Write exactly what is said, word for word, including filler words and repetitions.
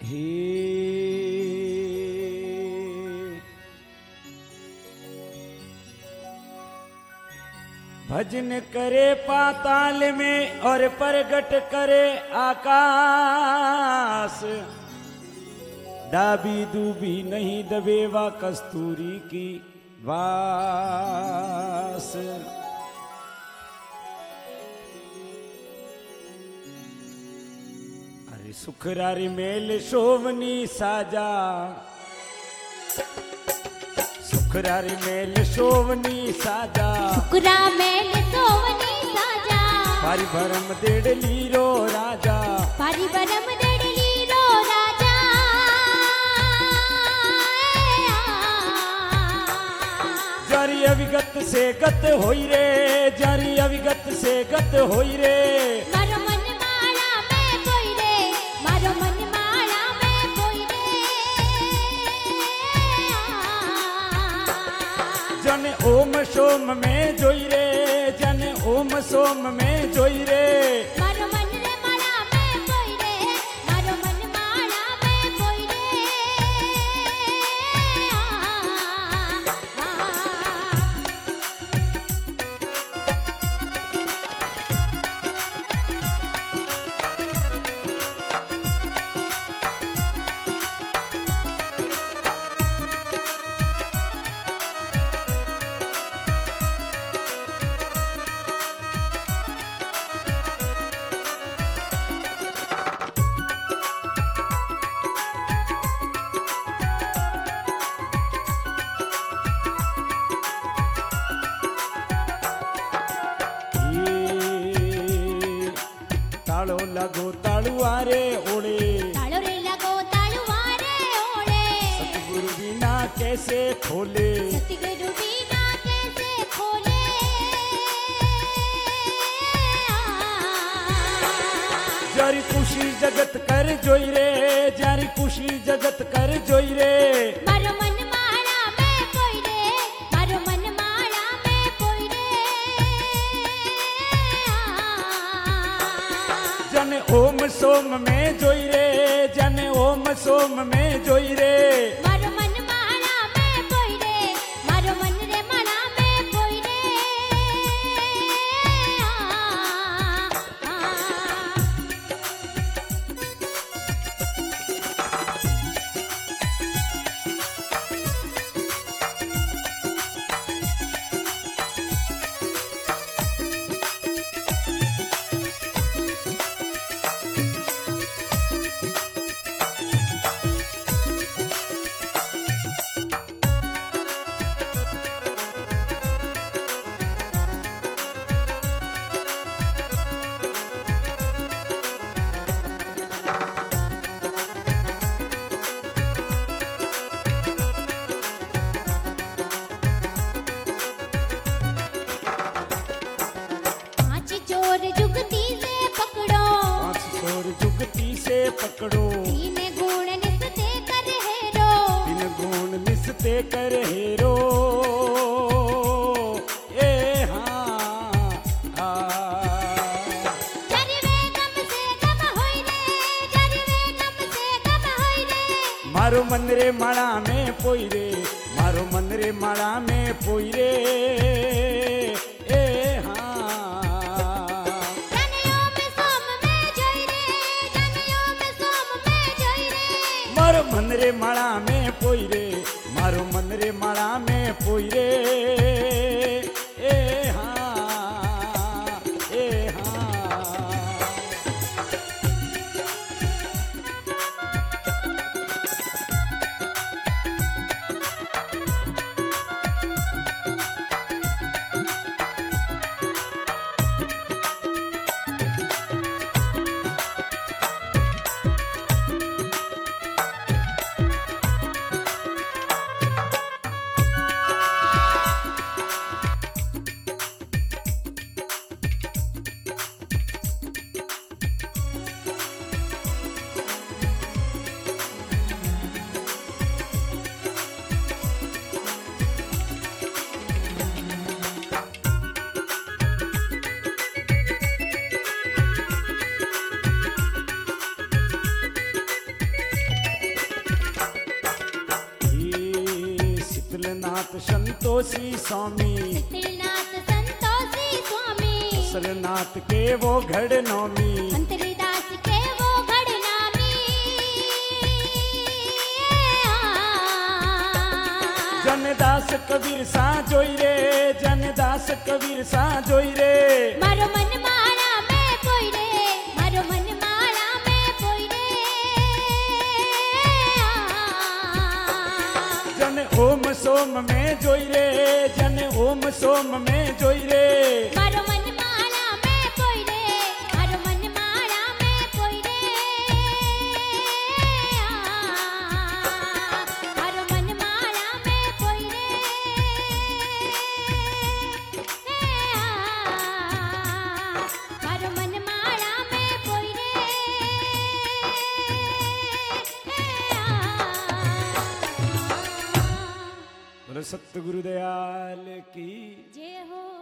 हे भजन करे पाताल में और प्रगट करे आकाश, डाबी दूबी नहीं दबेवा कस्तूरी की वास। अरे सुखरारी मेल शोभनी साजा, सुखरारी मेल शोभनी साजा, सुखरा मेल शोभनी साजा, पारी भरम देड़ली रो राजा, पारी भरम देड़ली रो राजा। जारी अविगत से गत होई रे, जारी अविगत से गत होई रे, मारो मन माला में कोई रे, मारो मन माला में कोई रे। जन ओम सोम में जोई रे, जन ओम सोम में जोई रे, मारो मन रे माला में कोई रे, मारो मन माला में कोई रे। ताळो लागो ताळुआरे ओळे, ताळो रे लगो ताळुआरे ओळे, सतगुरु बिना कैसे खोले, सतगुरु बिना कैसे खोले। जारी खुशी जगत कर जोई रे, जारी खुशी जगत कर जोई रे, मारो मन माला में कोई रे, मारो मन माला में कोई रे। जन ओम सोम में जोई रे, जन ओम सोम में जोई रे, मारो मन माला में कोई रे, मारो मन रे माला में कोई रे। पांच चोर जुगती से पकड़ो, पांच चोर जुगती से पकड़ो, तीन गुण निसते कर हेरो, तीन गुण निसते कर हेरो। ए हाँ आ जरी वे गम से गम होई रे, जरी वे गम से गम होई रे। मारो मन रे माला में पोई रे, मारो मन रे माला में पोई रे। ए हाँ जनियों में सोम में जोई रे, जनियों में सोम में जोई रे। मारो मन रे माला में पोई रे, मारो मन रे माला में पोई रे। ए हाँ ए हाँ सिद्धनाथ संतोषी स्वामी, सिद्धनाथ संतोषी स्वामी, सरनाथ के वो घड़ नौमी, अंतरदास के वो घड़ नामी। जनदास कबीर सा जोई रे, जनदास कबीर सा जोई रे, मारो मन माला में पोई रे, मारो मन माला में पोई रे। जन ओम सोम में जोई रे, जन ओम सोम में जोई रे, मारो मन माला में पोई रे, मारो मन माला में पोई रे। मारो मन माला में पोई रे। मारो मन माला में पोई रे। बोलो सतगुरु दयाल की। जय हो।